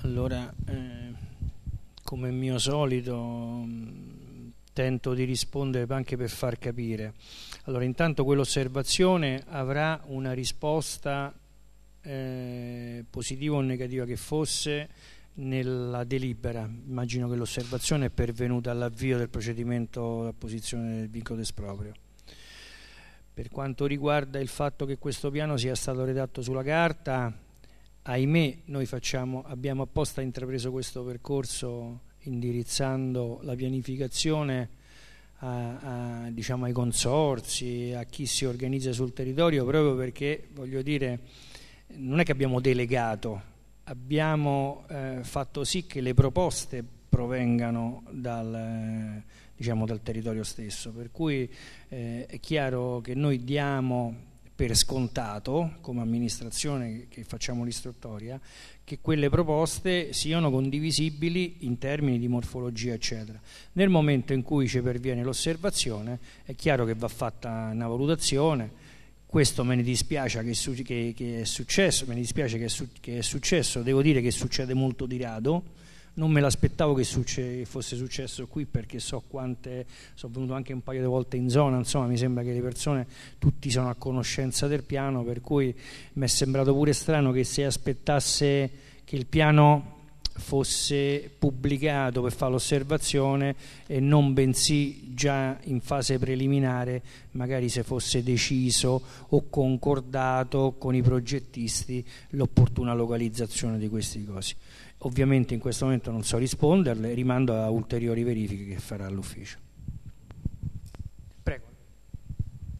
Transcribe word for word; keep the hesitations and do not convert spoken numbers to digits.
Allora, eh, come mio solito, mh, tento di rispondere anche per far capire. Allora, intanto quell'osservazione avrà una risposta eh, positiva o negativa che fosse nella delibera. Immagino che l'osservazione è pervenuta all'avvio del procedimento d'apposizione del vincolo d'esproprio. Per quanto riguarda il fatto che questo piano sia stato redatto sulla carta, ahimè, noi facciamo, abbiamo apposta intrapreso questo percorso indirizzando la pianificazione a, a, diciamo, ai consorzi, a chi si organizza sul territorio, proprio perché, voglio dire, non è che abbiamo delegato, abbiamo eh, fatto sì che le proposte provengano dal, eh, diciamo, dal territorio stesso, per cui eh, è chiaro che noi diamo per scontato, come amministrazione che facciamo l'istruttoria, che quelle proposte siano condivisibili in termini di morfologia eccetera. Nel momento in cui ci perviene l'osservazione è chiaro che va fatta una valutazione. Questo me ne dispiace che, che, che è successo, me ne dispiace che è, su, che è successo, devo dire che succede molto di rado. Non me l'aspettavo che succe- fosse successo qui, perché so quante, sono venuto anche un paio di volte in zona, insomma mi sembra che le persone tutti sono a conoscenza del piano, per cui mi è sembrato pure strano che si aspettasse che il piano fosse pubblicato per fare l'osservazione e non bensì già in fase preliminare, magari se fosse deciso o concordato con i progettisti l'opportuna localizzazione di queste cose. Ovviamente in questo momento non so risponderle, rimando a ulteriori verifiche che farà l'ufficio.